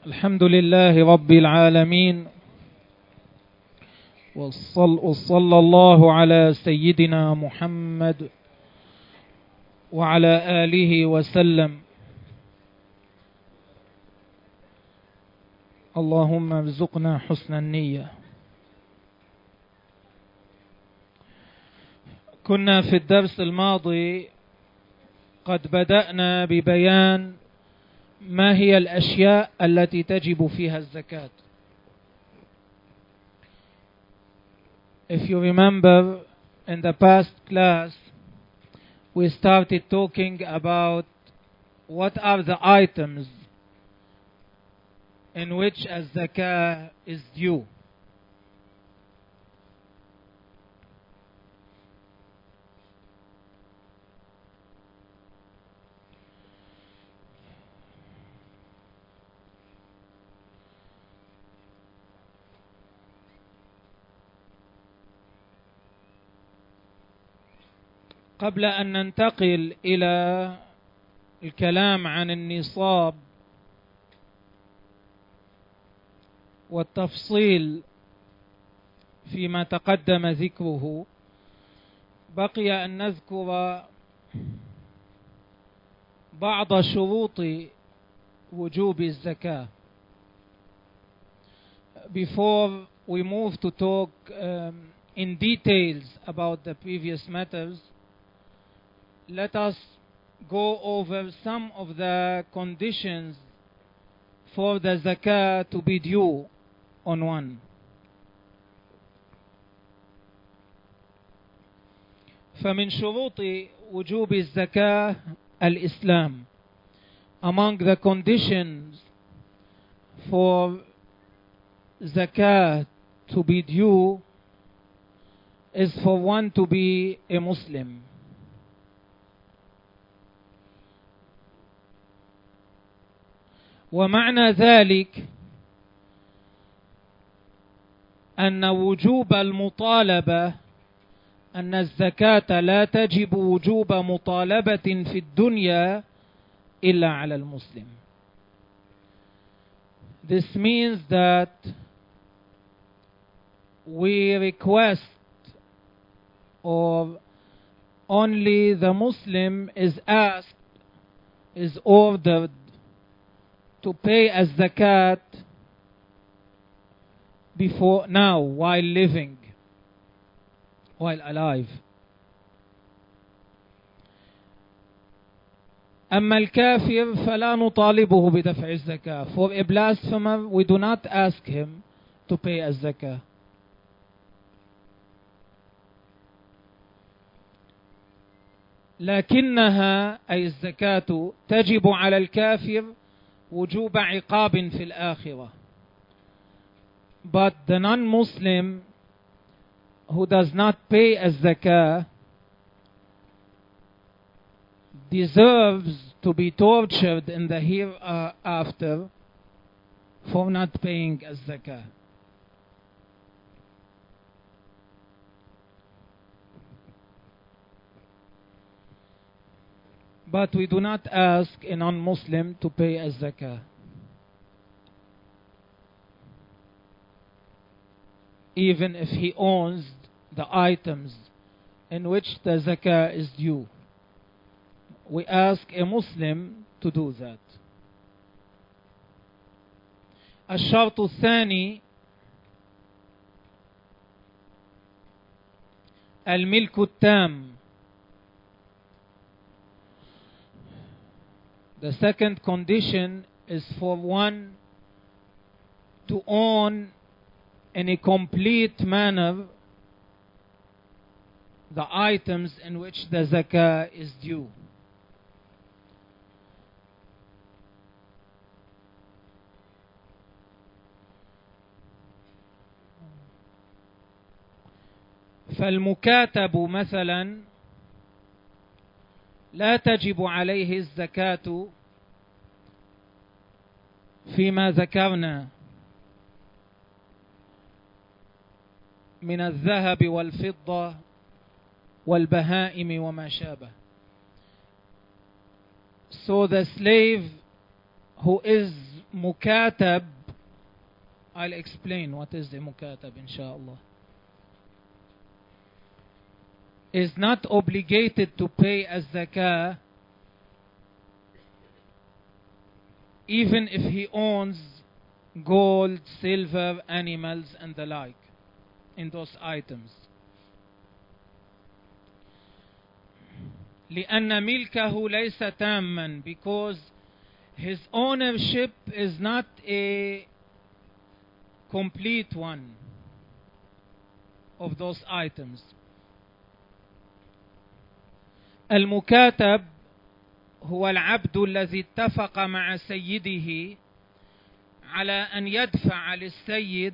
الحمد لله رب العالمين، وصلى الله على سيدنا محمد وعلى آله وسلم. اللهم ارزقنا حسن النية. كنا في الدرس الماضي قد بدأنا ببيان ما هي الأشياء التي تجب فيها الزكاة. If you remember, in the past class we started talking about what are the items in which a zakah is due. قبل أن ننتقل إلى الكلام عن النصاب والتفصيل فيما تقدم ذكره، بقي أن نذكر بعض شروط وجوب الزكاة. Before we move to talk in details about the previous matters, let us go over some of the conditions for the zakah to be due on one. فمن شروط وجوب الزكاة الإسلام. Among the conditions for zakah to be due is for one to be a Muslim. ومعنى ذلك أن وجوب المطالبة، أن الزكاة لا تجب وجوب مطالبة في الدنيا إلا على المسلم. This means that we request, or only the Muslim is asked, is ordered to pay as zakat before now, while living, while alive. أما الكافر فلا نطالبه بدفع الزكاة. For a blasphemer, we do not ask him to pay as zakah. لكنها أي الزكاة تجب على الكافر وجوب عقاب في الآخرة. But the non-Muslim who does not pay as zakah deserves to be tortured in the hereafter for not paying as zakah. But we do not ask a non-Muslim to pay as zakah, even if he owns the items in which the zakah is due. We ask a Muslim to do that. الشرط الثاني الملك التام. The second condition is for one to own in a complete manner the items in which the zakah is due. فالمكاتب مثلا لا تجب عليه الزكاة فيما ذكرنا من الذهب والفضة والبهائم وما شابه. So the slave who is mukatab, I'll explain what is the mukatab inshallah, is not obligated to pay as zakah even if he owns gold, silver, animals and the like in those items. لأن ملكه ليس تاما, because his ownership is not a complete one of those items. المكاتب هو العبد الذي اتفق مع سيده على أن يدفع للسيد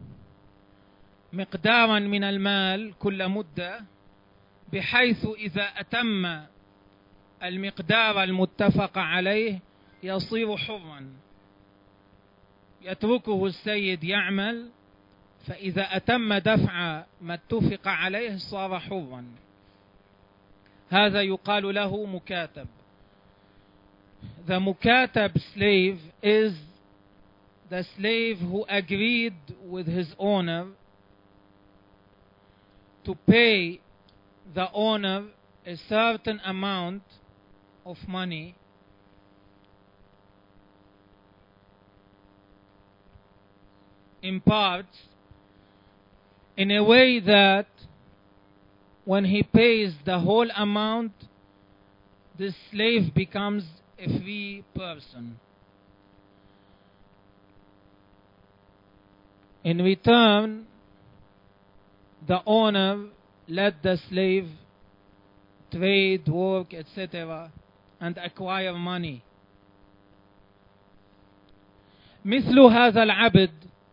مقدارا من المال كل مدة, بحيث إذا أتم المقدار المتفق عليه يصير حرا, يتركه السيد يعمل, فإذا أتم دفع ما اتفق عليه صار حرا. هذا يقال له مكاتب. The mukatab slave is the slave who agreed with his owner to pay the owner a certain amount of money in parts, in a way that when he pays the whole amount, the slave becomes a free person. In return, the owner let the slave trade, work, etc., and acquire money. مثل هذا العبد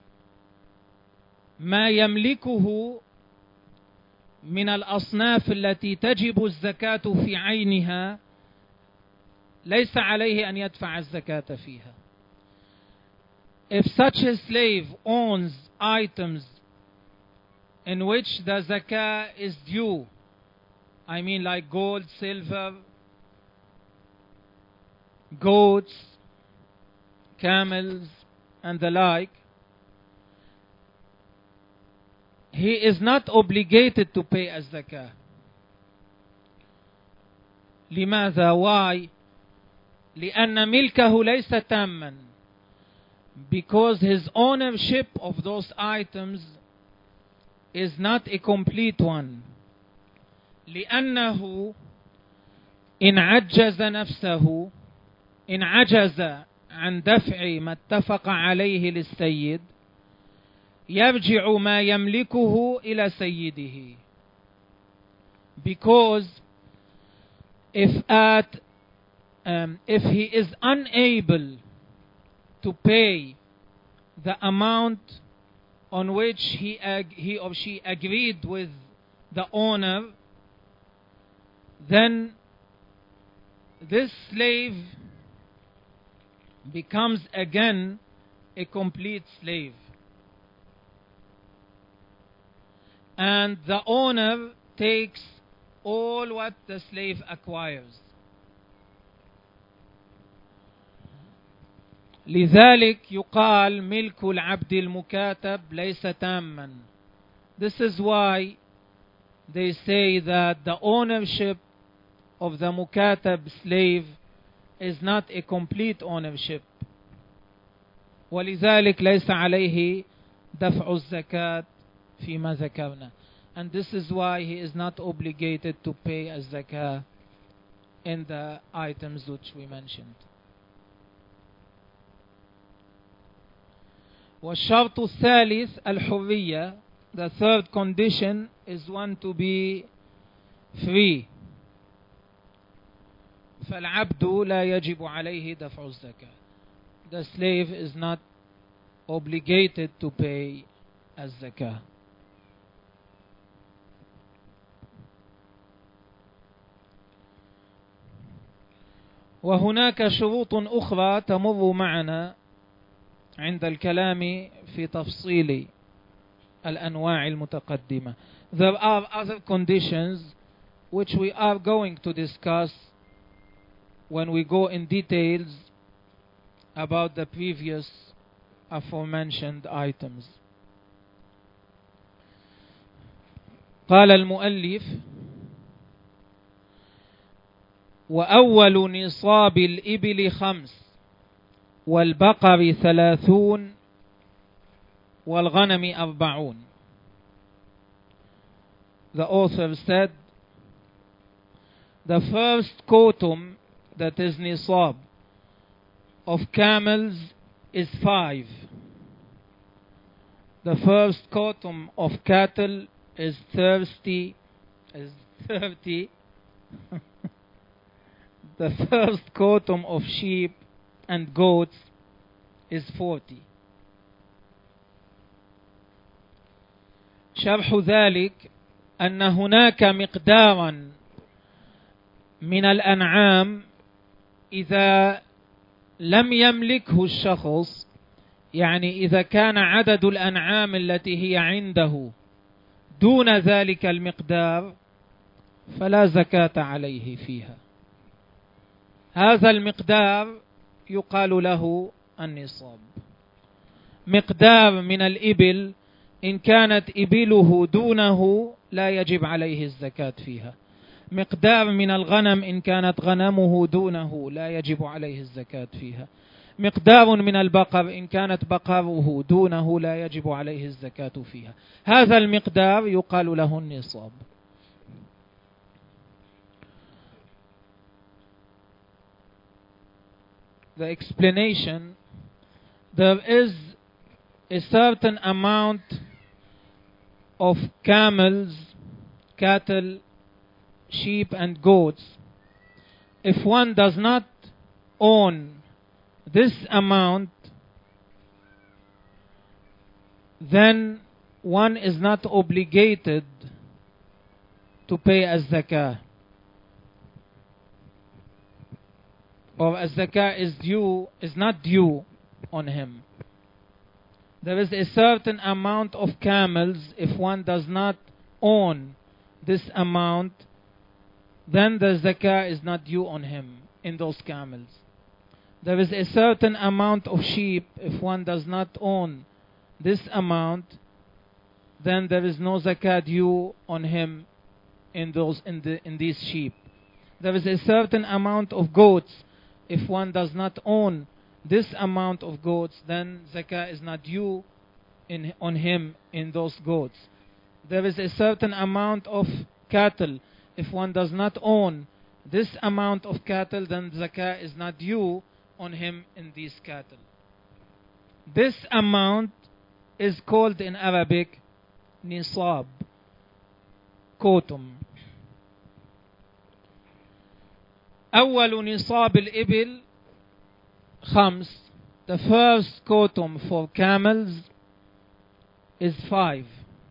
ما يملكه من الأصناف التي تجب الزكاة في عينها ليس عليه أن يدفع الزكاة فيها. If such a slave owns items in which the zakah is due, I mean like gold, silver, goats, camels, and the like, he is not obligated to pay as zakah. لماذا? Why? لأن ملكه ليس تاما, because his ownership of those items is not a complete one. لأنه إن عجز نفسه, إن عجز عن دفع ما اتفق عليه للسيد, يرجع ما يملكه إلى سيده. Because if he is unable to pay the amount on which he or she agreed with the owner, then this slave becomes again a complete slave, and the owner takes all what the slave acquires. لذلك يقال ملك العبد المكاتب ليس تاما. This is why they say that the ownership of the mukatab slave is not a complete ownership. ولذلك ليس عليه دفع الزكاة فيما ذكرنا. And this is why he is not obligated to pay a zakah in the items which we mentioned. والشرط الثالث الحرية. The third condition is one to be free. فالعبد لا يجب عليه دفع الزكاة. The slave is not obligated to pay الزكاة. وهناك شروط أخرى تمر معنا عند الكلام في تفصيل الأنواع المتقدمة. There are other conditions which we are going to discuss when we go in details about the previous aforementioned items. قال المؤلف: وأول نصاب الإبل 5 والبقر 30 والغنم 40. The author said, the first quotum, that is nisab, of camels is 5. The first quotum of cattle is 30. The first quotum of sheep and goats is 40. شرح ذلك أن هناك مقدارا من الأنعام إذا لم يملكه الشخص، يعني إذا كان عدد الأنعام التي هي عنده دون ذلك المقدار فلا زكاة عليه فيها. هذا المقدار يقال له النصاب. مقدار من الإبل إن كانت إبله دونه لا يجب عليه الزكاة فيها. مقدار من الغنم إن كانت غنمه دونه لا يجب عليه الزكاة فيها. مقدار من البقر إن كانت بقره دونه لا يجب عليه الزكاة فيها. هذا المقدار يقال له النصاب. The explanation: there is a certain amount of camels, cattle, sheep and goats. If one does not own this amount, then one is not obligated to pay as zakah, or as zakah is not due on him. There is a certain amount of camels. If one does not own this amount, then the zakah is not due on him in those camels. There is a certain amount of sheep. If one does not own this amount, then there is no zakah due on him in these sheep. There is a certain amount of goats. If one does not own this amount of goats, then zakah is not due on him in those goats. There is a certain amount of cattle. If one does not own this amount of cattle, then zakah is not due on him in these cattle. This amount is called in Arabic nisab, quotum. أول نصاب الإبل 5. The first quotum for camels is 5.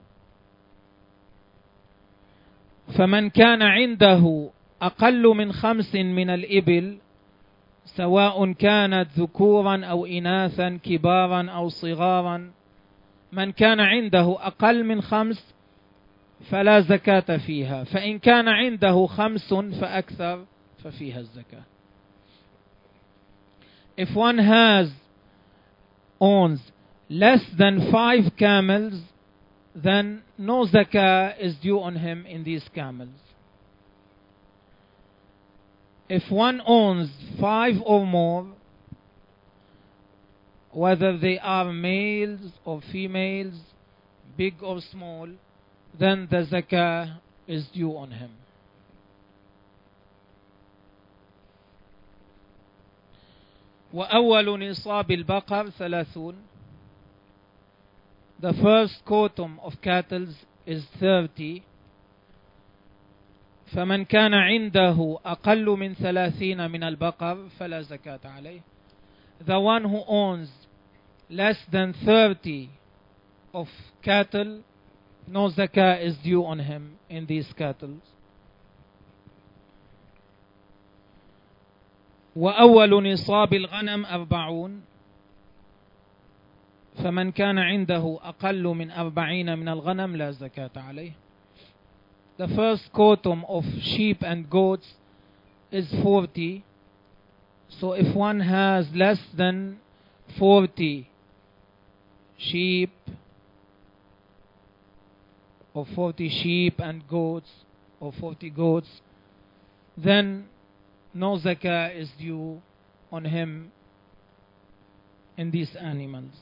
فمن كان عنده أقل من 5 من الإبل، سواء كانت ذكورا أو إناثا، كبارا أو صغارا، من كان عنده أقل من 5 فلا زكاة فيها. فإن كان عنده 5 فأكثر ففيها الزكاة. If one owns less than 5 camels, then no zakah is due on him in these camels. If one owns 5 or more, whether they are males or females, big or small, then the zakah is due on him. وأول نصاب البقر 30. The first quotum of cattle is 30. فمن كان عنده أقل من 30 من البقر فلا زكاة عليه. The one who owns less than 30 of cattle, no zakah is due on him in these cattle. وأول نصاب الغنم 40. فمن كان عنده أقل من 40 من الغنم لا زكاة عليه. The first quotum of sheep and goats is 40. So if one has less than 40 sheep or 40 sheep and goats or 40 goats, then no zakah is due on him in these animals.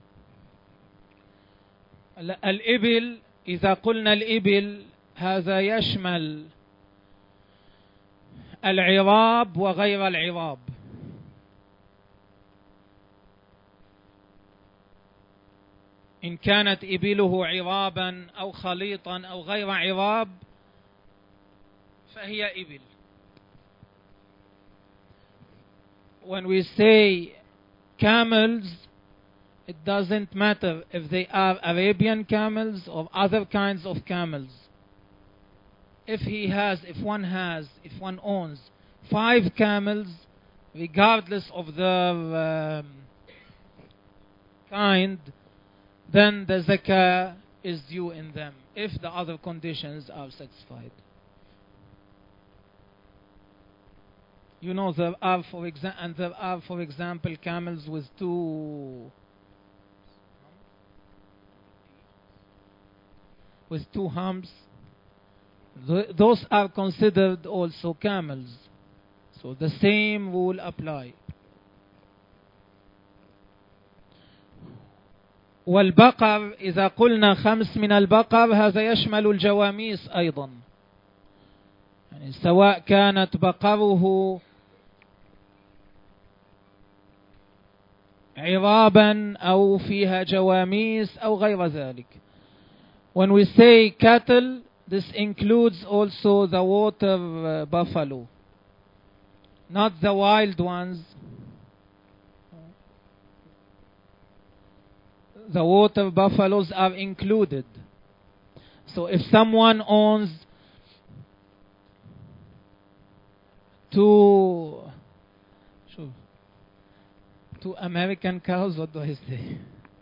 الإبل إذا قلنا الإبل هذا يشمل العظاب وغير العظاب. إن كانت إبله عظابا أو خليطا أو غير عظاب فهي إبل. When we say camels, it doesn't matter if they are Arabian camels or other kinds of camels. If one owns 5 camels, regardless of their kind, then the zakah is due in them if the other conditions are satisfied. You know, there are, for example, camels with 2 humps. Those are considered also camels. So the same rule apply. والبقر إذا قلنا 5 من البقر هذا يشمل الجواميس أيضا، يعني سواء كانت بقره عظابا أو فيها جواميس أو غير ذلك. When we say cattle, this includes also the water buffalo, not the wild ones. The water buffaloes are included. So if someone owns 2 American cows, what do I say?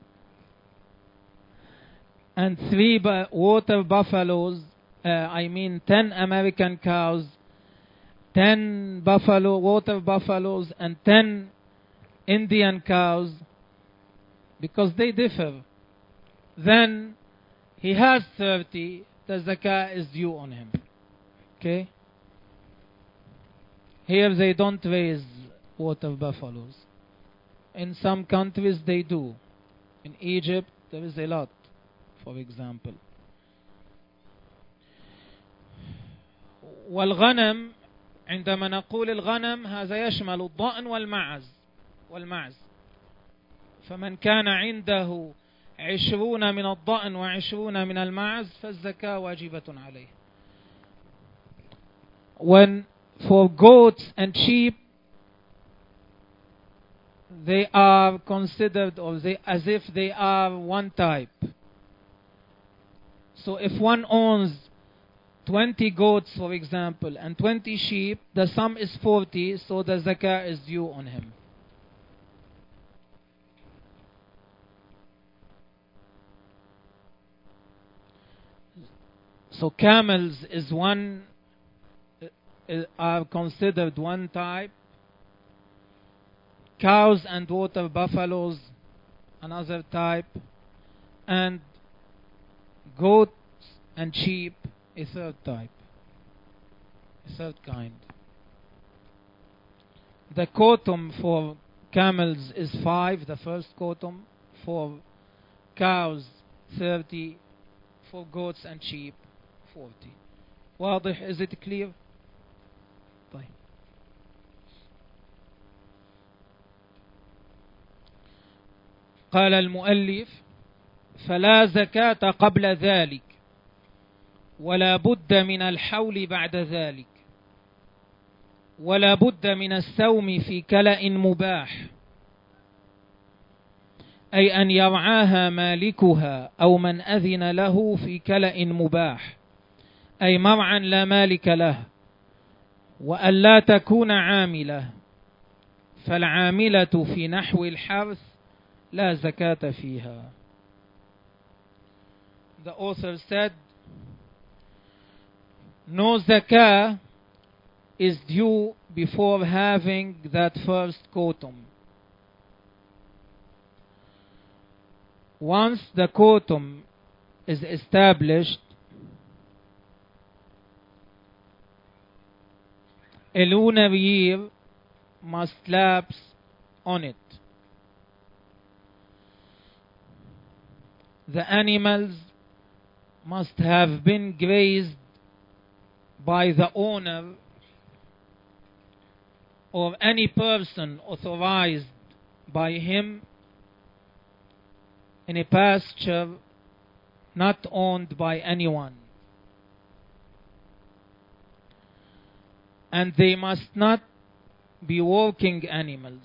And 3 water buffaloes, 10 American cows, 10 water buffaloes, and 10 Indian cows, because they differ. Then he has 30, the zakah is due on him. Okay? Here they don't raise water buffaloes. In some countries they do. In Egypt there is a lot, for example. والغنم عندما نقول الغنم هذا يشمل الضأن والمعز. فمن كان عنده 20 من الضأن و20 من المعز فالزكاة واجبة عليه. When for goats and sheep, they are considered as if they are one type. So if one owns 20 goats, for example, and 20 sheep, the sum is 40, so the zakah is due on him. So camels are considered one type. Cows and water buffaloes, another type. And goats and sheep, a third type, a third kind. The quotum for camels is 5, the first quotum. For cows 30, for goats and sheep 40. واضح? Is it clear? طيب. قال المؤلف: فلا زكاة قبل ذلك ولا بد من الحول بعد ذلك ولا بد من السوم في كلأ مباح، أي أن يرعاها مالكها أو من أذن له في كلأ مباح، أي مرعا لا مالك له، وأن لا تكون عاملة، فالعاملة في نحو الحرث لا زكاة فيها. The author said, no zakah is due before having that first quotum. Once the quotum is established, a lunar year must lapse on it. The animals must have been grazed by the owner or any person authorized by him in a pasture not owned by anyone. And they must not be working animals.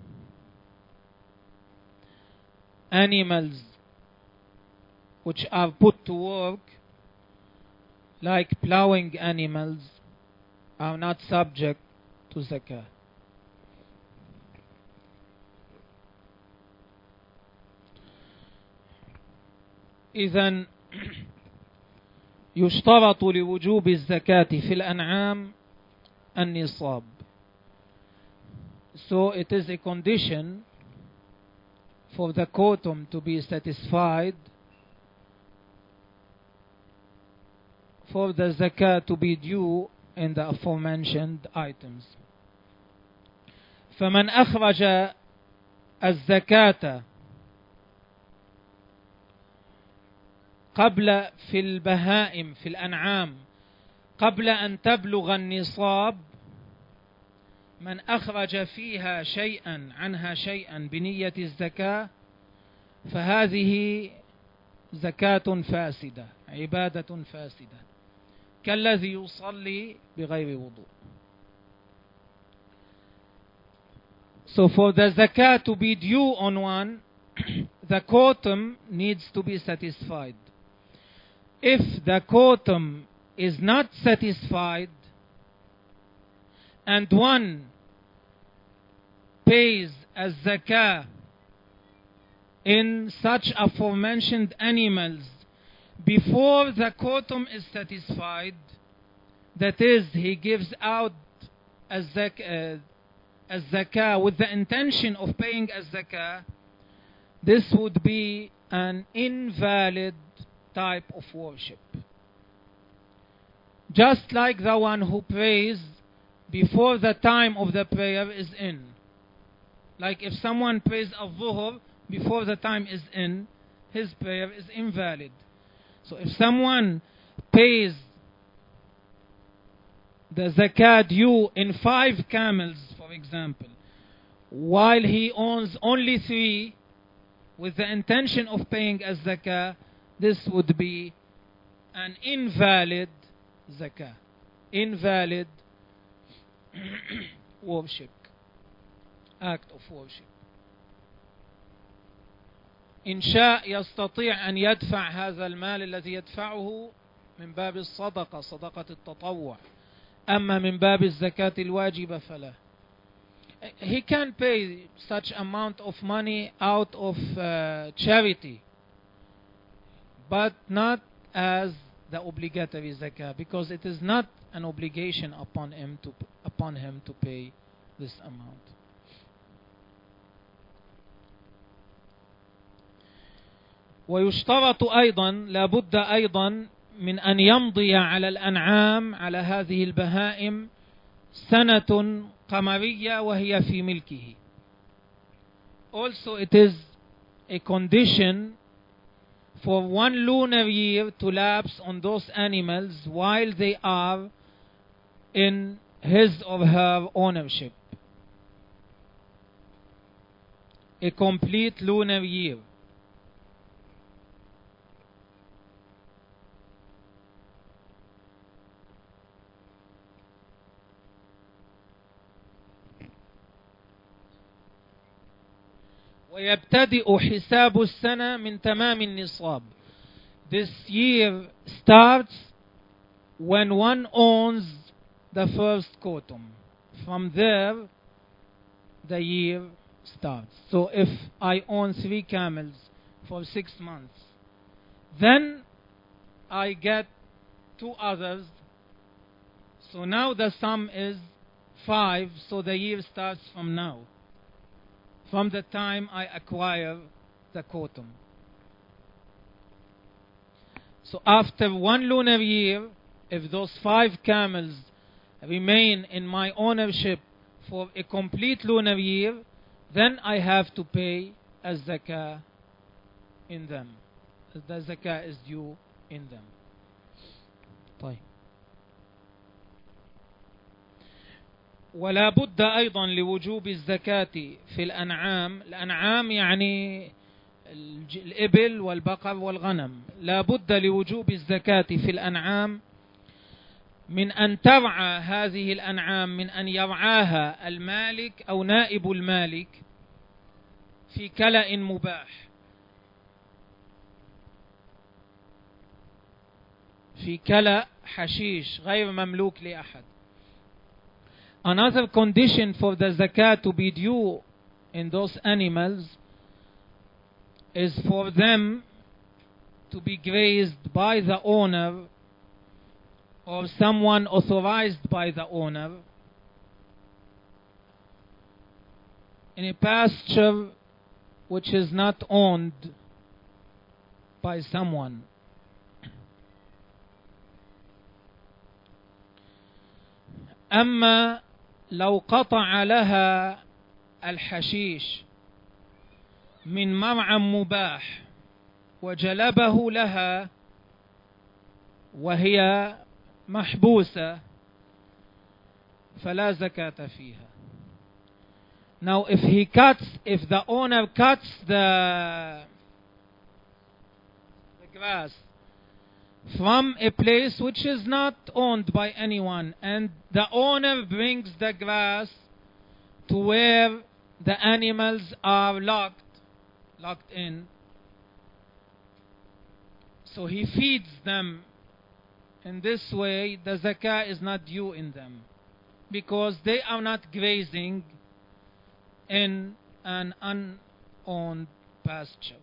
Animals which are put to work, like plowing animals, are not subject to zakah. إذن يشترط لوجوب الزكاة في الأنعام النصاب. So it is a condition for the quotum to be satisfied, for the zakah to be due in the aforementioned items. فمن أخرج الزكاة قبل في البهائم في الأنعام قبل أن تبلغ النصاب، من أخرج فيها شيئا عنها شيئا بنية الزكاة فهذه زكاة فاسدة، عبادة فاسدة، كالذي يصلي بغير وضوء. So for the zakah to be due on one, the quotum needs to be satisfied. If the quotum is not satisfied and one pays as zakah in such aforementioned animals before the quotum is satisfied, that is, he gives out as zakah with the intention of paying as zakah, this would be an invalid type of worship. Just like the one who prays before the time of the prayer is in. Like if someone prays al-dhuhr before the time is in, his prayer is invalid. So if someone pays the zakah due in 5 camels, for example, while he owns only 3, with the intention of paying as zakah, this would be an invalid zakah, invalid worship, act of worship. إن شاء يستطيع أن يدفع هذا المال الذي يدفعه من باب الصدقة، صدقة التطوع، أما من باب الزكاة الواجبة فلا. He can pay such amount of money out of charity, but not as the obligatory zakah, because it is not an obligation upon him to pay this amount. ويشترط أيضا، لابد أيضا من أن يمضي على الأنعام، على هذه البهائم، سنة قمرية وهي في ملكه. Also it is a condition for 1 lunar year to lapse on those animals while they are in his or her ownership. A complete lunar year. ويبتدئ حساب السنة من تمام النصاب. This year starts when one owns the first quotum. From there, the year starts. So if I own 3 camels for 6 months, then I get 2 others. So now the sum is 5, so the year starts from now, from the time I acquire the quotum. So after 1 lunar year, if those 5 camels remain in my ownership for a complete lunar year, then I have to pay a zakah in them. The zakah is due in them. طيب. ولا بد أيضا لوجوب الزكاة في الأنعام. الأنعام يعني الإبل والبقر والغنم. لا بد لوجوب الزكاة في الأنعام من أن ترعى هذه الأنعام، من أن يرعاها المالك أو نائب المالك في كلأ مباح، في كلأ حشيش غير مملوك لأحد. Another condition for the zakat to be due in those animals is for them to be grazed by the owner or someone authorized by the owner in a pasture which is not owned by someone. أما لو قطع لها الحشيش من مرعى مباح وجلبه لها وهي محبوسة فلا زكاة فيها. Now if the owner cuts the grass from a place which is not owned by anyone, and the owner brings the grass to where the animals are locked in, so he feeds them in this way, the zakah is not due in them because they are not grazing in an unowned pasture.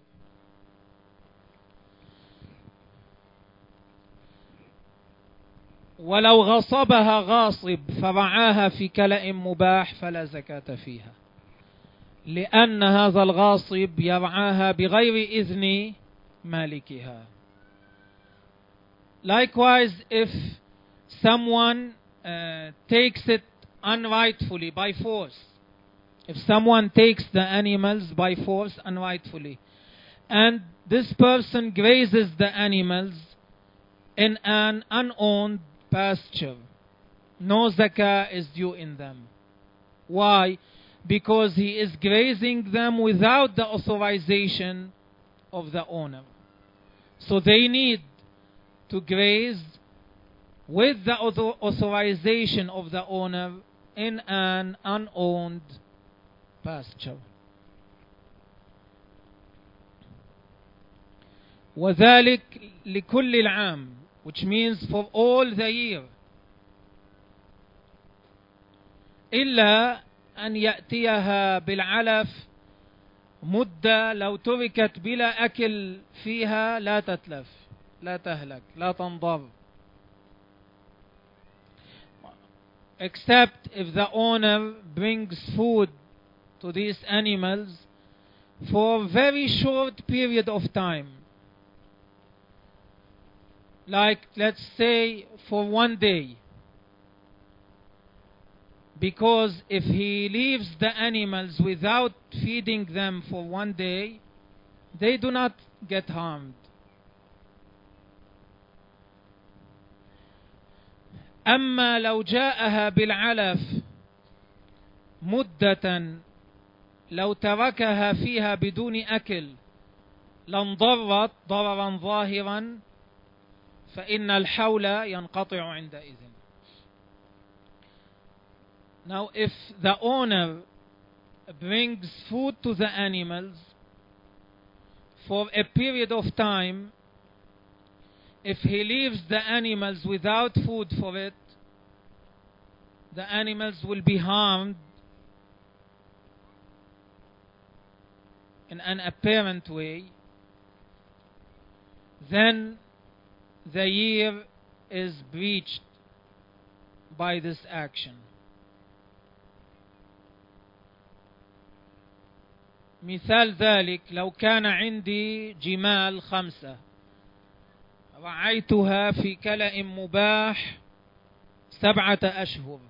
ولو غصبها غاصب فرعاها في كلأ مباح فلا زكاة فيها، لأن هذا الغاصب يرعاها بغير إذن مالكها. Likewise, if someone takes it unrightfully by force, if someone takes the animals by force unrightfully, and this person grazes the animals in an unowned pasture, no zakah is due in them. Why? Because he is grazing them without the authorization of the owner. So they need to graze with the authorization of the owner in an unowned pasture. وذلك لكل العام, which means for all the year, إلا أن يأتيها بالعلف مدة لو تركت بلا أكل فيها لا تتلف لا تهلك لا تنضر, except if the owner brings food to these animals for a very short period of time, like let's say for 1 day, because if he leaves the animals without feeding them for 1 day, they do not get harmed. أما لو جاءها بالعلف مدة لو تركها فيها بدون أكل لانضرت ضررا ظاهرا فإن الحول ينقطع عندئذ. Now if the owner brings food to the animals for a period of time, if he leaves the animals without food for it, the animals will be harmed in an apparent way. Then the year is breached by this action. مثال ذلك لو كان عندي جمال 5 رعيتها في كلأ مباح 7 أشهر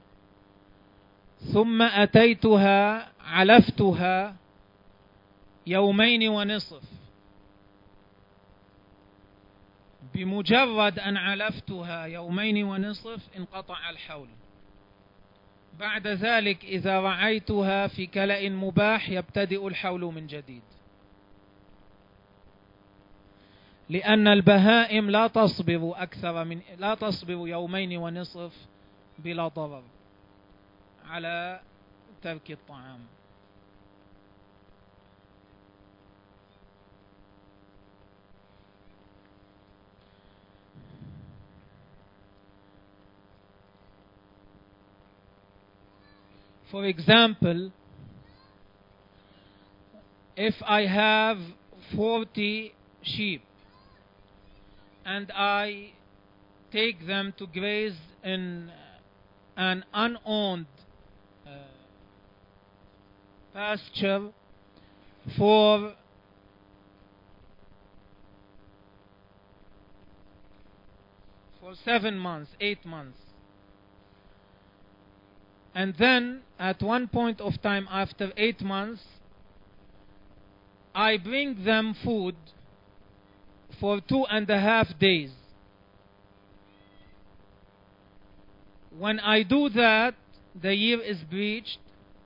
ثم أتيتها علفتها 2.5 يوم. بمجرد أن علفتها 2.5 يوم انقطع الحول. بعد ذلك إذا رعيتها في كلأ مباح يبتدئ الحول من جديد، لأن البهائم لا تصبر 2.5 يوم بلا ضرر على ترك الطعام. For example, if I have 40 sheep and I take them to graze in an unowned pasture for 7 months, 8 months, and then at one point of time after 8 months I bring them food for 2.5 days. When I do that, the year is breached.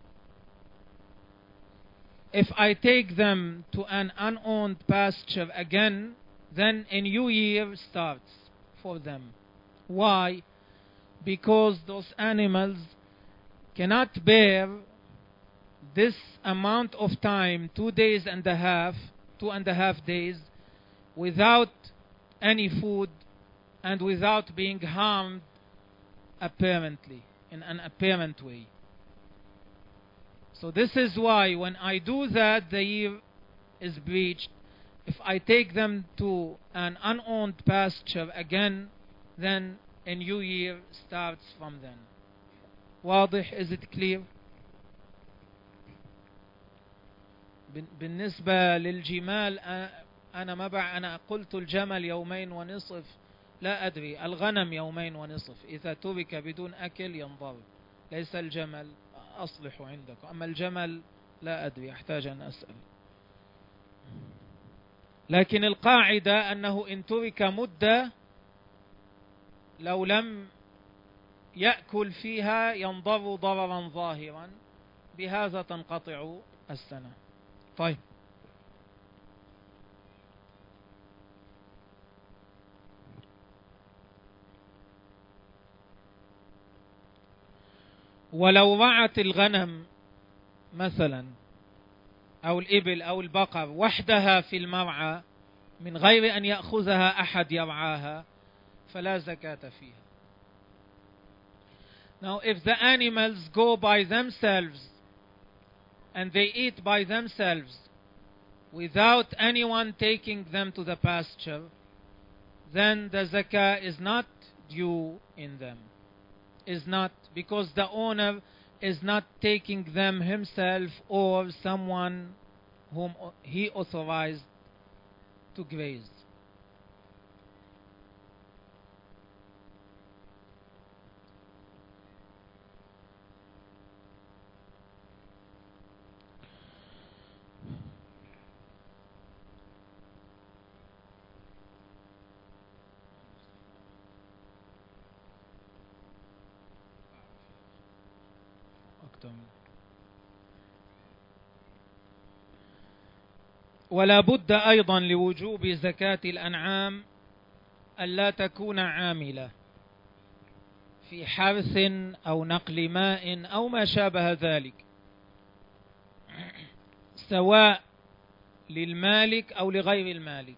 If I take them to an unowned pasture again, then a new year starts for them. Why? Because those animals cannot bear this amount of time, 2.5 days, without any food and without being harmed apparently, in an apparent way. So this is why when I do that, the year is breached. If I take them to an unowned pasture again, then a new year starts from then. واضح؟ Is it clear؟ بالنسبة للجمال أنا قلت الجمل 2.5 يوم، لا أدري الغنم 2.5 يوم، إذا ترك بدون أكل ينضر، ليس الجمل. أصلح عندكم. أما الجمل لا أدري، أحتاج أن أسأل. لكن القاعدة أنه إن ترك مدة لو لم يأكل فيها ينضر ضررا ظاهرا، بهذا تنقطع السنة. طيب، ولو رعت الغنم مثلا أو الإبل أو البقر وحدها في المرعى من غير أن يأخذها أحد يرعاها فلا زكاة فيها. Now if the animals go by themselves and they eat by themselves without anyone taking them to the pasture, then the zakah is not due in them. Is not, because the owner is not taking them himself or someone whom he authorized to graze. ولا بد أيضا لوجوب زكاة الأنعام ألا تكون عاملة في حرث أو نقل ماء أو ما شابه ذلك، سواء للمالك أو لغير المالك،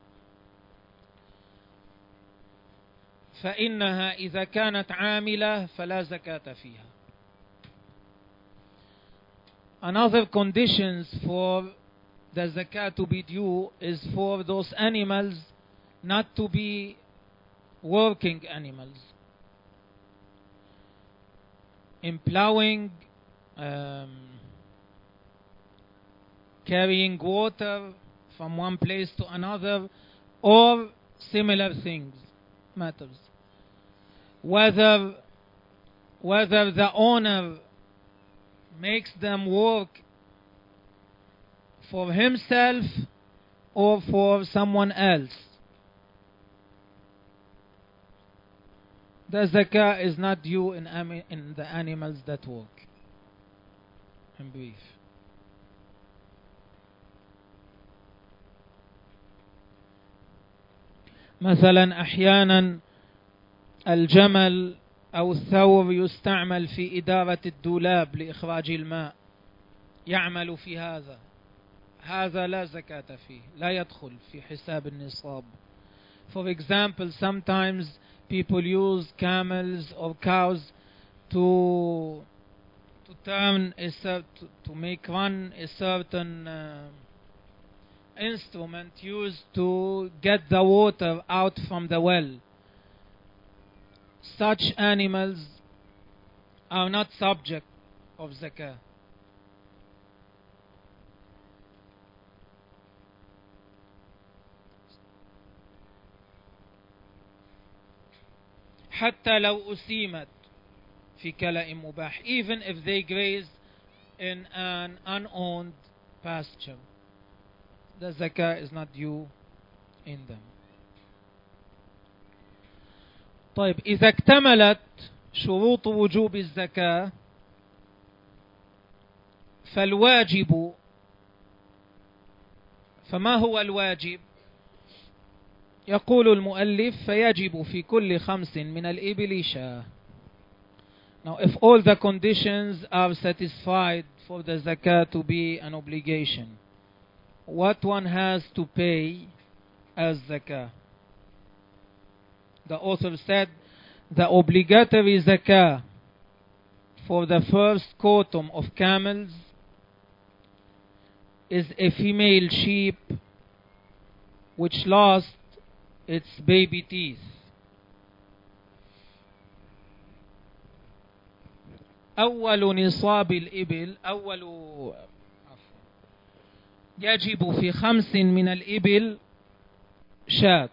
فإنها إذا كانت عاملة فلا زكاة فيها. Another conditions for the zakat to be due is for those animals not to be working animals. in plowing, carrying water from one place to another, or similar things, matters. Whether the owner makes them work for himself or for someone else, the zakah is not due in the animals that work. In brief. مثلا أحيانا الجمل أو الثور يستعمل في إدارة الدولاب لإخراج الماء، يعمل في هذا لا زكاة فيه، لا يدخل في حساب النصاب. For example, sometimes people use camels or cows to make run a certain instrument used to get the water out from the well. Such animals are not subject of zakah. حتى لو أسيمت في كلأ مباح, even if they graze in an unowned pasture, the zakah is not due in them. طيب, إذا اكتملت شروط وجوب الزكاة فالواجب, فما هو الواجب؟ يقول المؤلف فيجب في كل 5 من الإبل شاة. Now, if all the conditions are satisfied for the zakah to be an obligation, what one has to pay as zakah? The author said the obligatory zakah for the first quotum of camels is a female sheep which lost its baby teeth. أول نصاب الإبل يجب في 5 من الإبل شاة.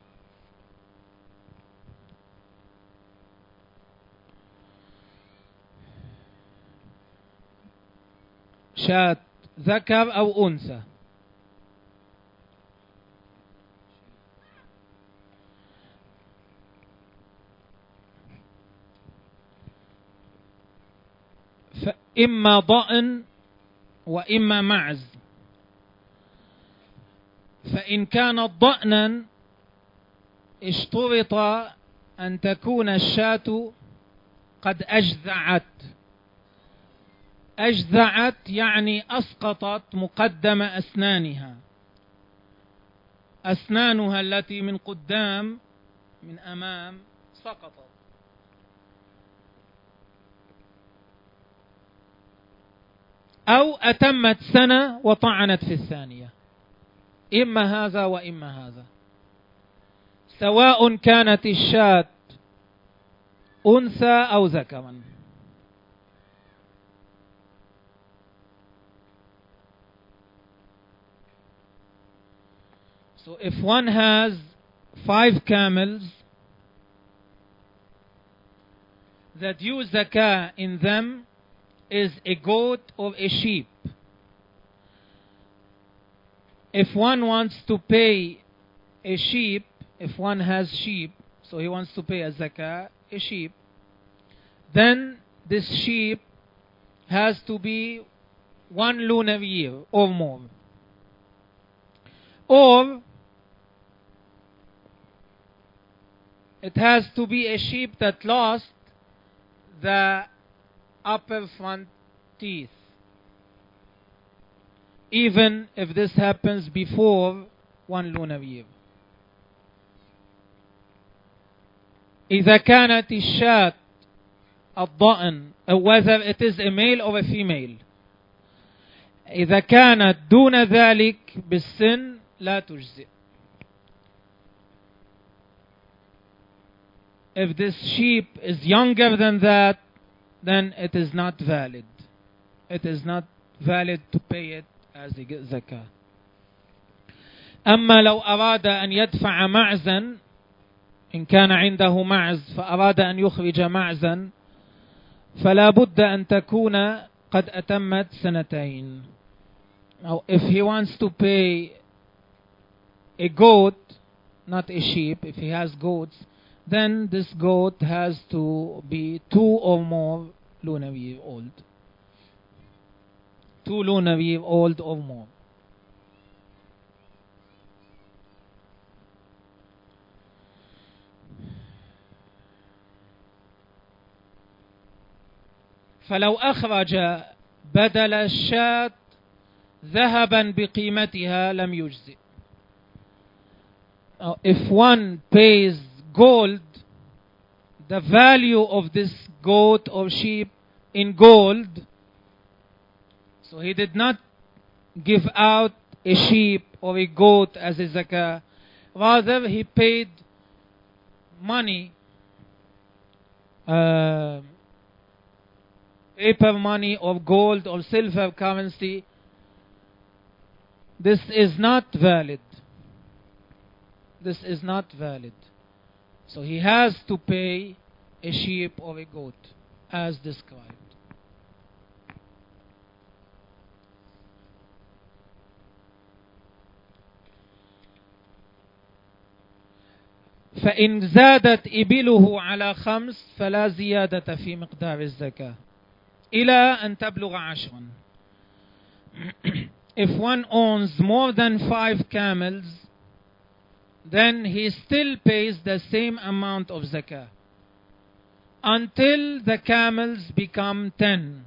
شاة ذكر أو أنثى. فإما ضأن وإما معز. فإن كانت ضأنا اشترط أن تكون الشاة قد أجزعت يعني أسقطت مقدم أسنانها، أسنانها التي من قدام من أمام سقطت. أو أتمت سنة وطعنت في الثانية، إما هذا وإما هذا، سواء كانت الشاة أنثى أو ذكرا. So if one has 5 camels, the due zakah in them is a goat or a sheep. If one wants to pay a sheep, if one has sheep, so he wants to pay a zakah, a sheep, then this sheep has to be 1 lunar year or more. Or it has to be a sheep that lost the upper front teeth, even if this happens before 1 lunar year. إذا كانت الشاة الضأن, whether it is a male or a female, إذا كانت دون ذلك بالسن لا تجزئ. If this sheep is younger than that, then it is not valid. It is not valid to pay it as a zakah. أما لو أراد أن يدفع معزا، إن كان عنده معز فأراد أن يخرج معزا، فلا بد أن تكون قد أتمت سنتين. Now, if he wants to pay a goat, not a sheep, if he has goats, then this goat has to be 2 or more lunar year old. 2 lunar year old or more. فلو أخرج بدل الشاة ذهبا بقيمتها لم يجزئ. If one pays gold, the value of this goat or sheep in gold, so he did not give out a sheep or a goat as a zakah, rather he paid money, paper money or gold or silver currency. This is not valid. This is not valid. So he has to pay a sheep or a goat as described. فإن زادت إبله على 5 فلا زيادة في مقدار الزكاة إلى أن تبلغ 10. If one owns more than 5 camels, then he still pays the same amount of zakah until the camels become 10.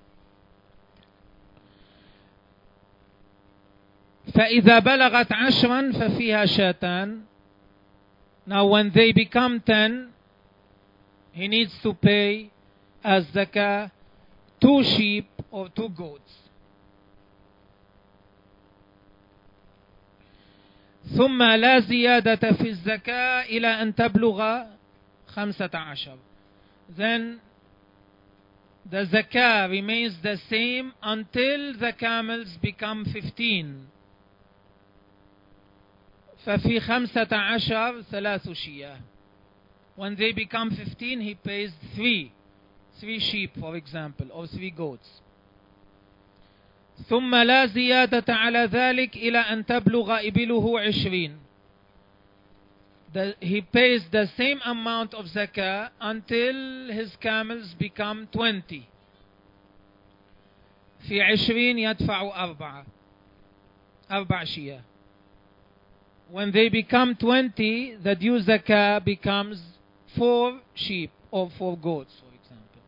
فإذا بلغت 10 ففيها شاتان. Now when they become 10, he needs to pay as zakah 2 sheep or 2 goats. ثم لا زيادة في الزكاة إلى أن تبلغ 15. Then the zakah remains the same until the camels become 15. ففي 15 3 شياه. When they become 15, he pays 3 sheep, for example, or 3 goats. ثم لا زيادة على ذلك إلى أن تبلغ إبله 20. He pays the same amount of zakah until his camels become 20. في 20 يدفع 4 شياه. When they become 20, the due zakah becomes 4 sheep or 4 goats, for example.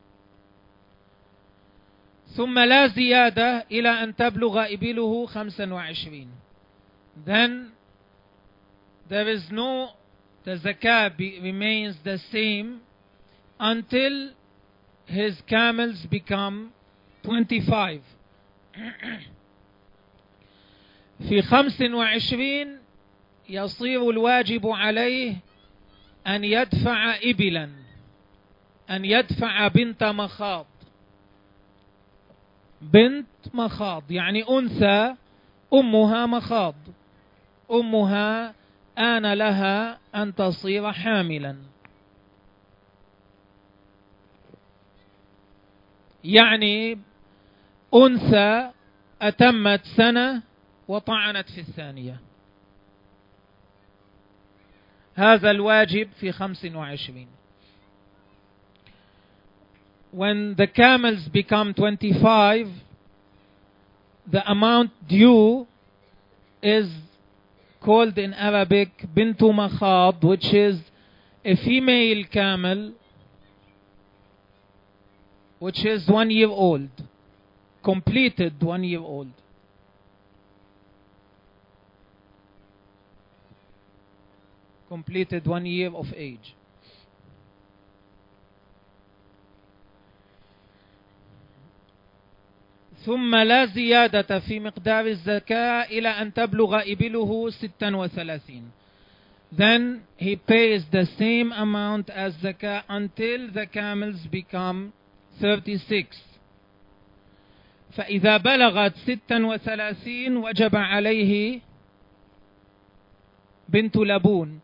ثم لا زيادة إلى أن تبلغ إبله 25. Then there is no, the zakah remains the same until his camels become 25. في 25 يصير الواجب عليه أن يدفع إبلا، أن يدفع بنت مخاض. بنت مخاض يعني أنثى أمها مخاض، أمها آن لها أن تصير حاملا. يعني أنثى أتمت سنة وطعنت في 2. هذا الواجب في 25. When the camels become 25, the amount due is called in Arabic bintu makhad, which is a female camel which is 1 year old, completed 1 year old. Completed 1 year of age. ثم لا زيادة في مقدار الزكاة إلى أن تبلغ إبله 36. Then he pays the same amount as zakah until the camels become 36. فإذا بلغت 36 وجب عليه بنت لبون.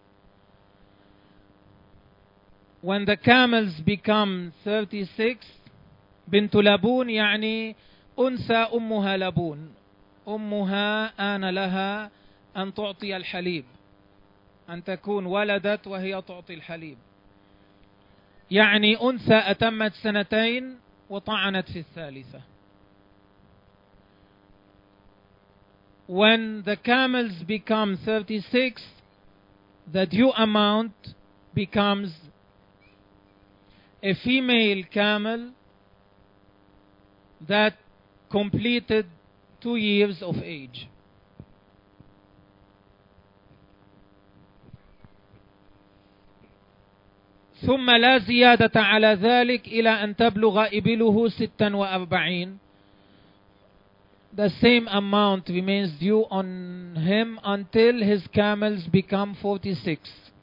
When the camels become 36 بنت لبون يعني أنثى أمها لبون، أمها آن لها أن تعطي الحليب، أن تكون ولدت وهي تعطي الحليب، يعني أنثى أتمت 2 وطعنت في الثالثة. When the camels become 36, the due amount becomes a female camel that completed 2 years of age. ثم لا زيادة على ذلك إلى أن تبلغ إبله 46. The same amount remains due on him until his camels become 46.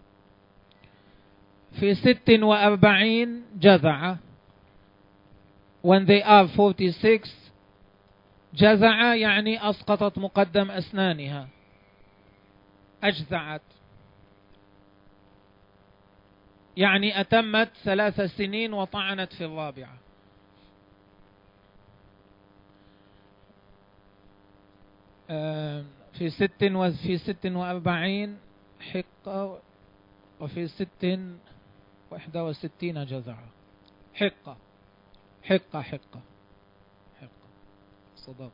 في 46 جذعة. When they are 46 جذعة يعني أسقطت مقدم أسنانها، أجذعت، يعني أتمت 3 سنين وطعنت في الرابعة. في 46 حقة، وفي 61 جذعة. حقة صدق.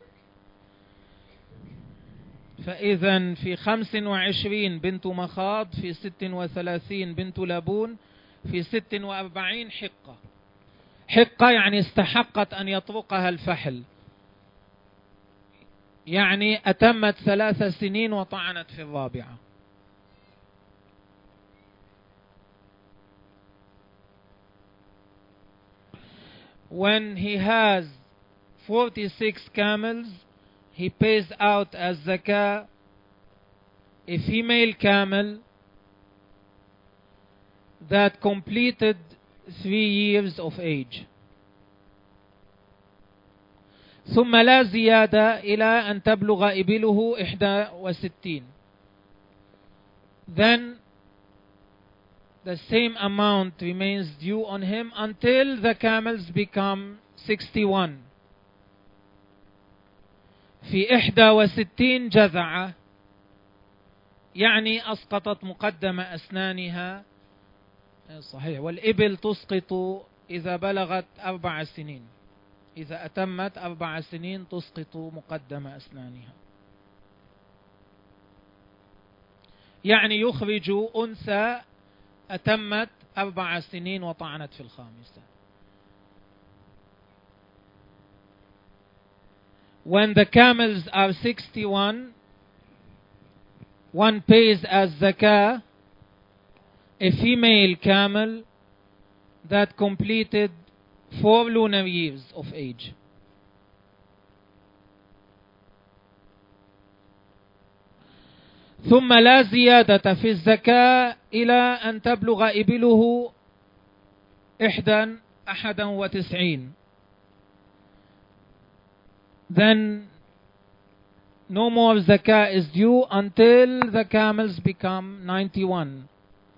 فإذا في 25 بنت مخاض، في 36 بنت لبون، في 46 حقة يعني استحقت أن يطرقها الفحل، يعني أتمت 3 سنين وطعنت في الرابعة. When he has 46 camels, he pays out as zakah a female camel that completed 3 years of age. ثم لا زيادة إلى أن تبلغ إبله 61. Then the same amount remains due on him until the camels become 61. في 61 جذعة يعني أسقطت مقدم أسنانها، صحيح، والإبل تسقط إذا بلغت 4 سنين، إذا أتمت 4 سنين تسقط مقدم أسنانها، يعني يخرج أنثى أتمت 4 سنين وطعنت في الخامسة. When the camels are 61, one pays as zakah a female camel that completed 4 lunar years of age. ثم لا زيادة في الزكاة إلى أن تبلغ إبله 91. Then no more zakah is due until the camels become 91.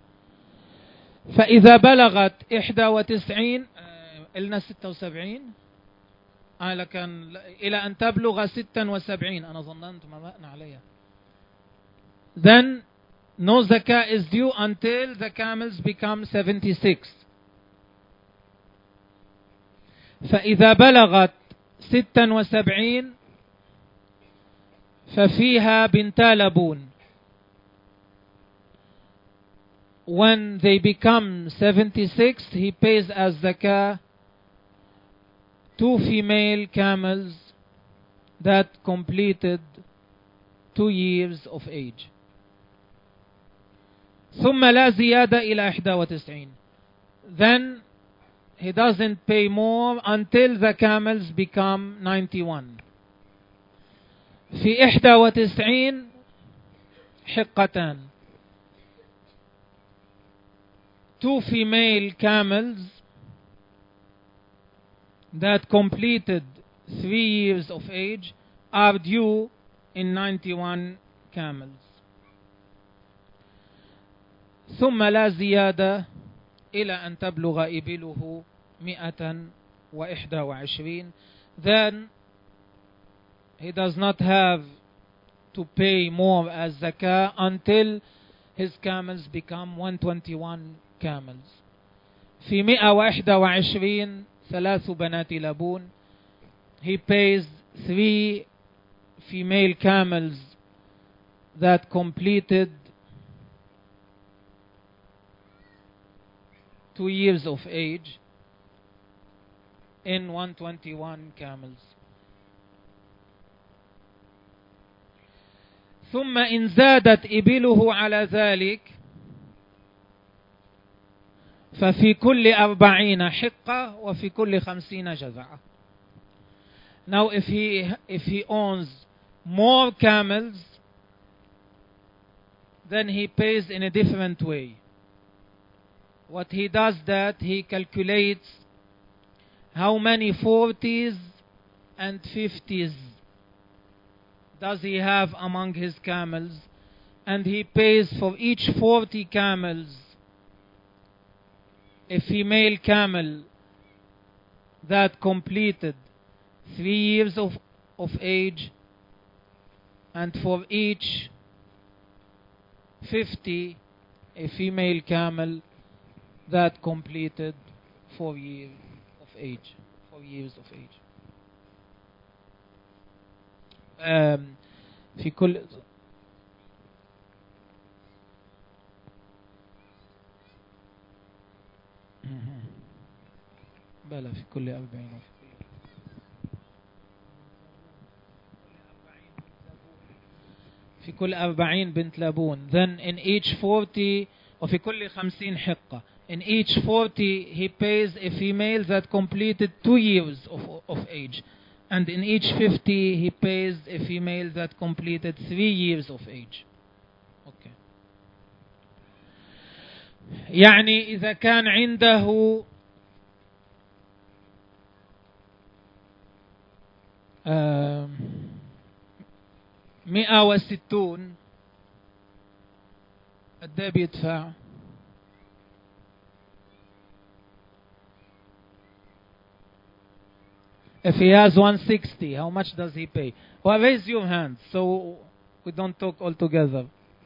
فإذا بلغت 91 قلنا 76 لكن إلى أن تبلغ 76 أنا ظننت ما بقنا عليها. Then no zakah is due until the camels become 76. فإذا بلغت 76 ففيها بنتا لبون. When they become 76, he pays as zakah 2 female camels that completed 2 years of age. ثم لا زيادة إلى 91. Then he doesn't pay more until the camels become 91. في 91 حقتان. 2 female camels that completed 3 years of age are due in 91 camels. ثم لا زيادة إلى أن تبلغ إبله 121. Then he does not have to pay more as zakah until his camels become 121 camels. في 121 ثلاث بنات لبون. He pays 3 female camels that completed 2 years of age in 121 camels. ثم إن زادت إبله على ذلك ففي كل 40 حقة وفي كل 50 جذعة. Now if he owns more camels, then he pays in a different way. What he does that he calculates how many 40s and 50s does he have among his camels, and he pays for each 40 camels a female camel that completed 3 years of age, and for each 50 a female camel that completed 4 years of age. 4 years of age. في كل بلا في كل 40 في كل 40 بنت لبون. Then in each 40 وفي كل 50 حقة. In each 40 he pays a female that completed 2 years of age. And in each 50 he pays a female that completed 3 years of age. Okay. يعني إذا كان عنده 160 قد ايه بيدفع؟ If he has 160, how much does he pay? Well, raise your hand so we don't talk all together.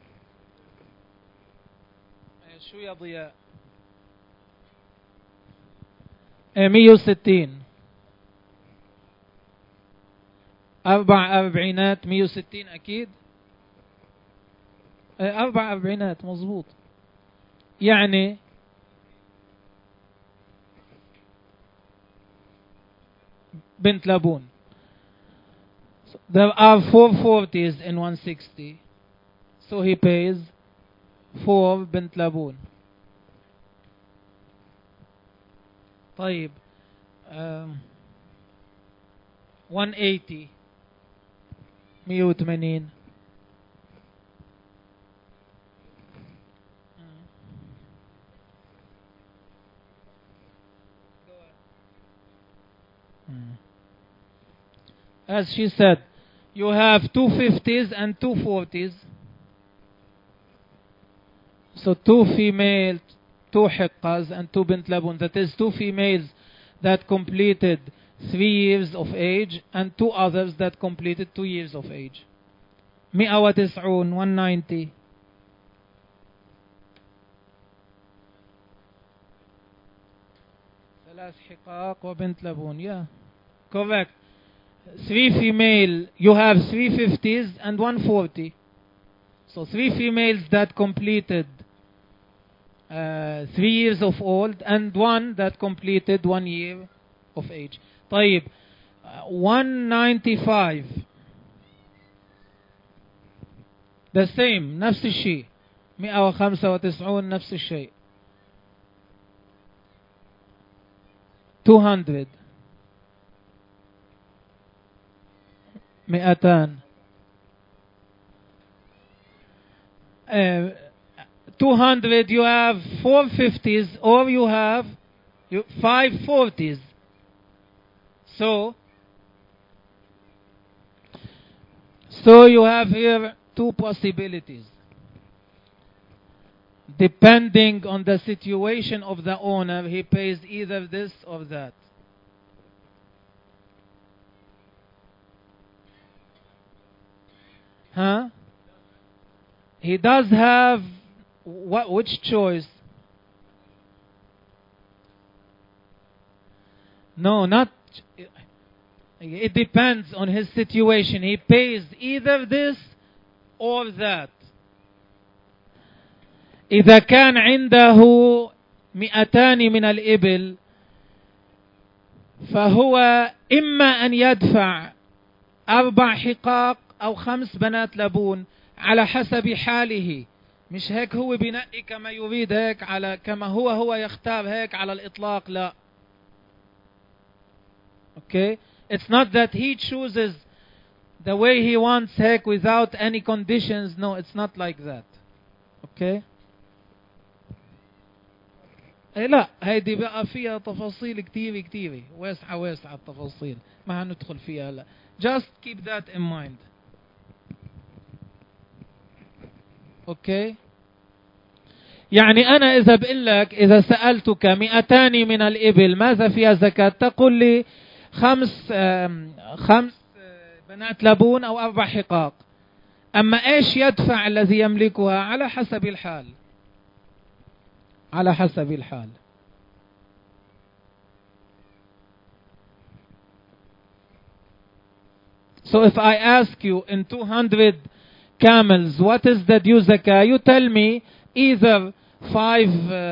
شو يا ضياء؟ 160 4 أربعينات 160 أكيد 4 أربعينات مظبوط. يعني بنت لبون. There are 440s in 160, so he pays 4 بنت لبون. طيب 180 180 As she said, you have 2 50s and 2 40s. So 2 female, 2 hiqqas and 2 bint labun. That is 2 females that completed 3 years of age and 2 others that completed 2 years of age. 190 190 ثلاث حقاق وبنت لبون. Yeah, correct. 3 female, you have 3 50s and 1 40. So 3 females that completed 3 years of old and 1 that completed 1 year of age. طيب 195 the same نفس الشيء. 195 نفس الشيء. 200 200 200 you have 4 50s or you have 5 40s. So you have here two possibilities. Depending on the situation of the owner, he pays either this or that. Huh? He does have which choice? No, not. It depends on his situation. He pays either this or that. إذا كان عنده 200 من الإبل فهو إما أن يدفع 4 حقاق أو 5 بنات لبون على حسب حاله. مش هيك هو بينقي كما يريد، هيك على كما هو يختار هيك على الإطلاق، لا. Okay? It's not that he chooses the way he wants هيك without any conditions. No, it's not like that. Okay? لا، هيدي بقى فيها تفاصيل كتيرة واسعة التفاصيل، ما هندخل فيها هلا. Just keep that in mind. Okay? يعني أنا إذا بقول لك، إذا سألتك 200 من الإبل ماذا فيها زكاة، تقول لي 5 بنات لبون أو 4 حقاق. أما إيش يدفع الذي يملكها؟ على حسب الحال. على حسب الحال. So if I ask you in 200 camels, what is the due zakah? You tell me either 5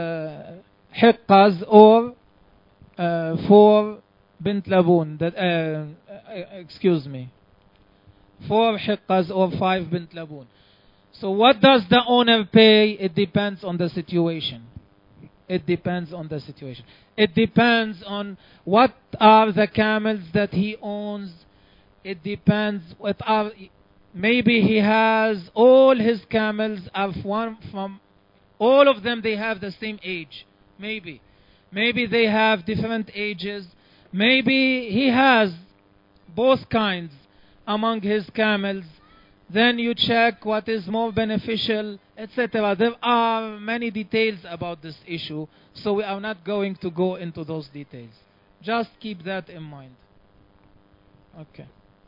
حقas or 4 bint labun. Excuse me. 4 حقas or 5 bint labun. So what does the owner pay? It depends on the situation. It depends on the situation. It depends on what are the camels that he owns. It depends what are. Maybe he has all his camels are from all of them. They have the same age. Maybe they have different ages. Maybe he has both kinds among his camels. Then you check what is more beneficial, etc. There are many details about this issue, so we are not going to go into those details. Just keep that in mind. Okay.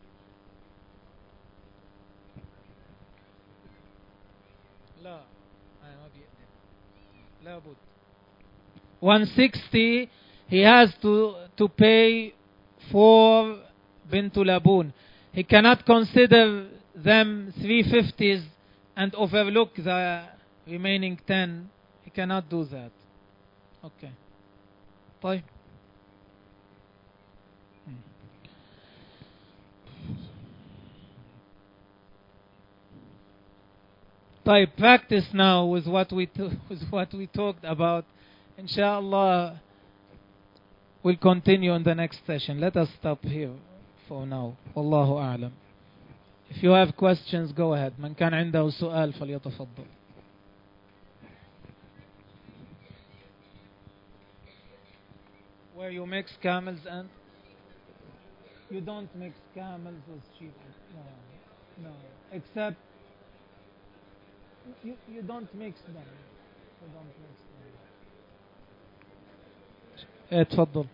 لا 160 he has to pay for bint labun. He cannot consider them 350s and overlook the remaining 10. He cannot do that. Okay. طيب. طيب, practice now with what we talked about. Inshallah, we'll continue in the next session. Let us stop here for now. Wallahu a'lam. If you have questions, go ahead. من كان عنده سؤال فليتفضل. Where you mix camels and you don't mix camels with sheep. No. Except you don't mix them. اتفضل.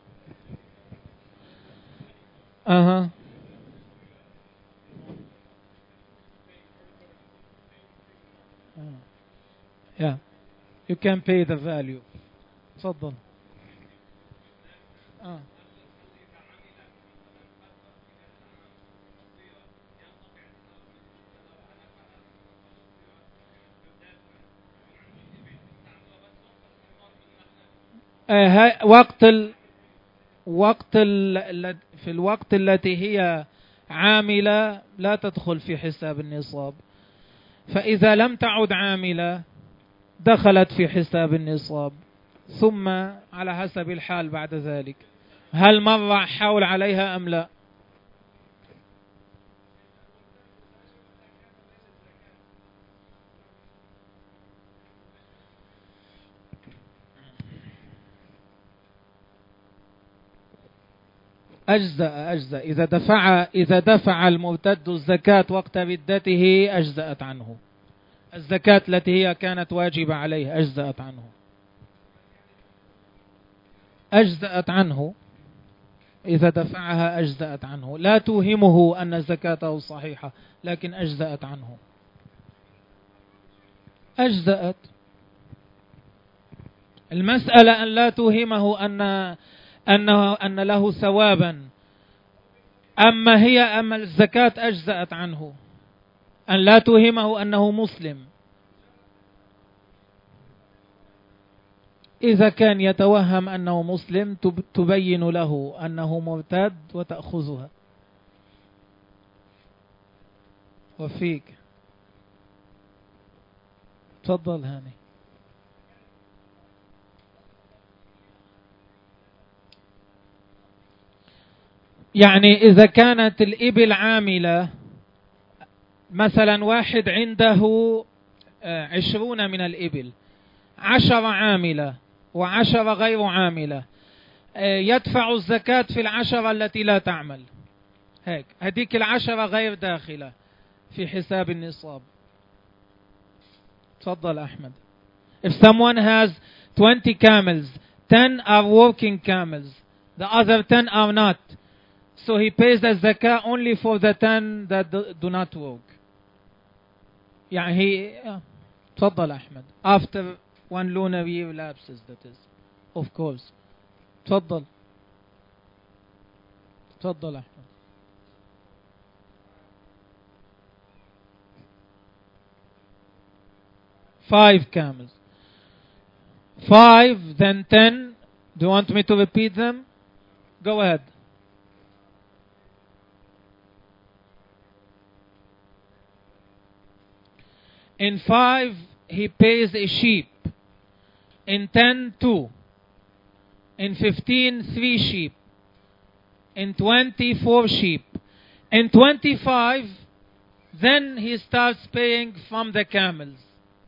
Yeah, you can pay the value. تفضل. في الوقت التي هي عاملة لا تدخل في حساب النصاب. فإذا لم تعد عاملة دخلت في حساب النصاب، ثم على حسب الحال بعد ذلك هل مر حول عليها أم لا. أجزأ إذا دفع المرتد الزكاة وقت ردته أجزأت عنه. الزكاة التي هي كانت واجبة عليه أجزأت عنه إذا دفعها أجزأت عنه. لا توهمه أن زكاته صحيحة، لكن أجزأت عنه. أجزأت. المسألة أن لا توهمه أن له ثوابا. أما الزكاة أجزأت عنه. أن لا توهمه أنه مسلم. إذا كان يتوهم أنه مسلم تبين له أنه مرتد وتأخذها. وفيك تفضل هاني. يعني إذا كانت الإبل عاملة، مثلا واحد عنده 20 من الإبل، 10 عاملة و10 غير عاملة، يدفع الزكاة في 10 التي لا تعمل. هيك هديك 10 غير داخلة في حساب النصاب. تفضل أحمد. If someone has 20 camels, 10 are working camels, the other 10 are not, so he pays the zakah only for the 10 that do not work. يعني تفضل أحمد. After one lunar year lapses, that is, of course. تفضل أحمد. 5 camels. 5, then 10. Do you want me to repeat them? Go ahead. In 5, he pays a sheep. In 10, 2. In 15, 3 sheep. In 20, 4 sheep. In 25, then he starts paying from the camels.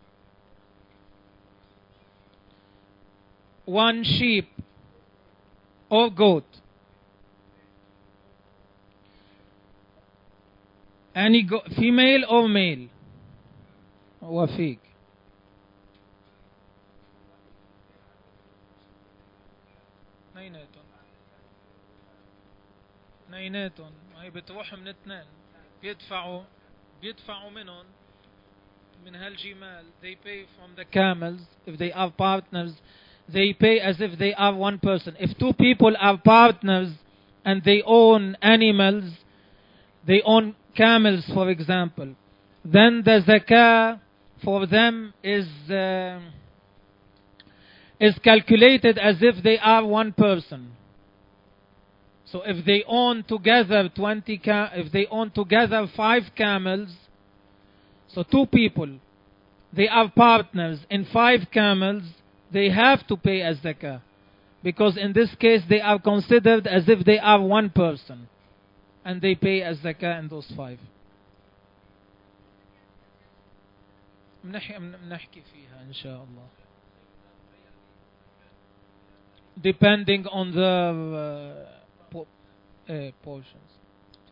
1 sheep or goat. Any female or male. وفيك. نيناتهم هي بتروح من 2. بيدفعوا منهم من هالجمال. They pay from the camels. If they are partners, they pay as if they are one person. If 2 people are partners and they own animals, they own camels for example, then the zakah for them is calculated as if they are one person. So if they own together 5 camels, so 2 people, they are partners in 5 camels, they have to pay as zakah, because in this case they are considered as if they are one person, and they pay as zakah in those 5. بنحكي فيها إن شاء الله. Depending on the portions.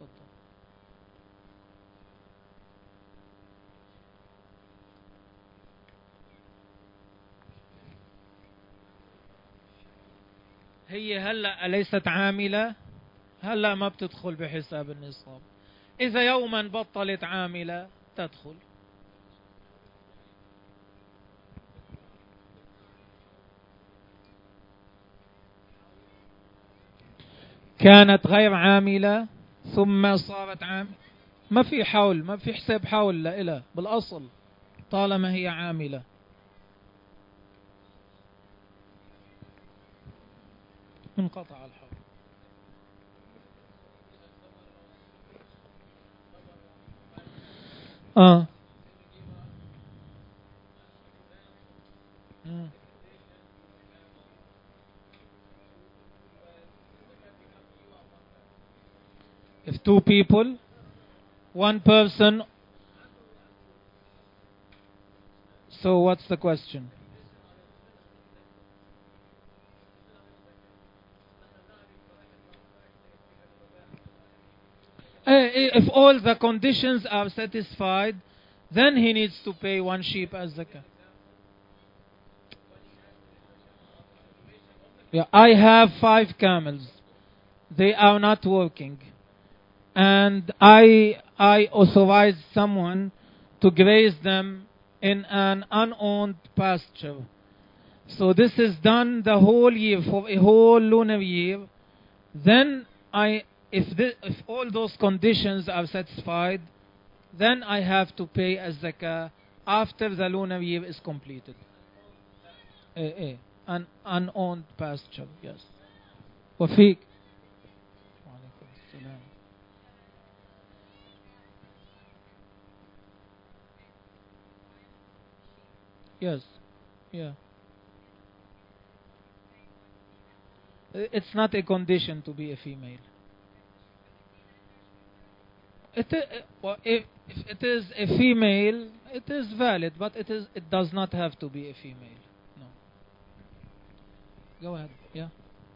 هي هلأ أليست عاملة؟ هلأ ما بتدخل بحساب النصاب. إذا يوما بطلت عاملة تدخل. كانت غير عاملة ثم صارت عاملة، ما في حول، ما في حساب حول لها بالأصل طالما هي عاملة. انقطع الحول. If 2 people, 1 person. So what's the question? If all the conditions are satisfied, then he needs to pay one sheep as zakah. Yeah, I have 5 camels. They are not working. And I authorize someone to graze them in an unowned pasture. So this is done the whole year, for a whole lunar year. Then if all those conditions are satisfied, then I have to pay a zakah after the lunar year is completed. An unowned pasture, yes. وفيك. وعليكم السلام. Yes, yeah. It's not a condition to be a female. Well, if it is a female, it is valid, but it does not have to be a female. No. Go ahead. Yeah.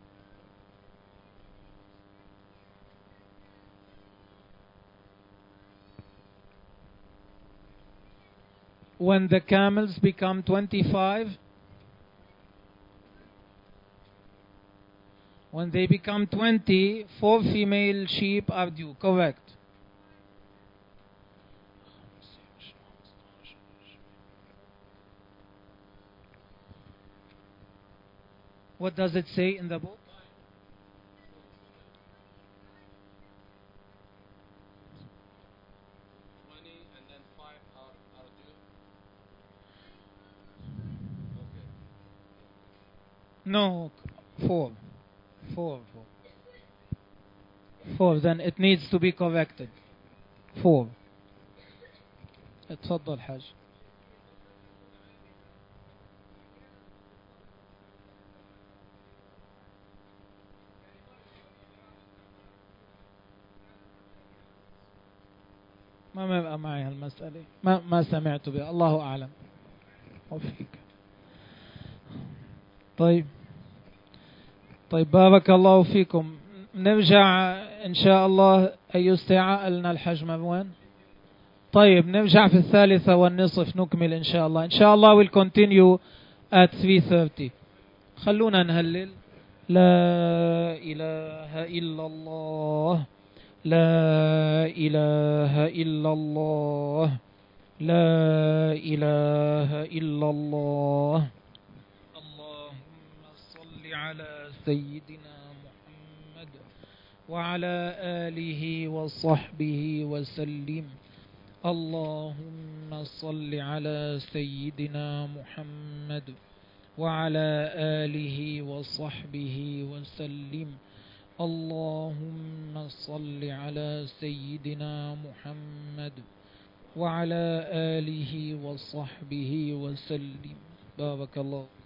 When the camels become 25, when they become 20, 4 female sheep are due. Correct. What does it say in the book? 20 and then 5 are due. Okay. No, 4. 4. 4. Then it needs to be corrected. 4. اتفضل حاج. ما بقى معي هالمسألة، ما سمعت بها، الله أعلم. وفيك. طيب بارك الله فيكم. نرجع إن شاء الله أي الساعة قلنا الحج وين؟ طيب نرجع في 3:30 نكمل إن شاء الله. إن شاء الله we'll continue at 3:30. خلونا نهلل. لا إله إلا الله، لا إله إلا الله، لا إله إلا الله. اللهم صل على سيدنا محمد وعلى آله وصحبه وسلم. اللهم صل على سيدنا محمد وعلى آله وصحبه وسلم. اللهم صل على سيدنا محمد وعلى آله وصحبه وسلم. بارك الله.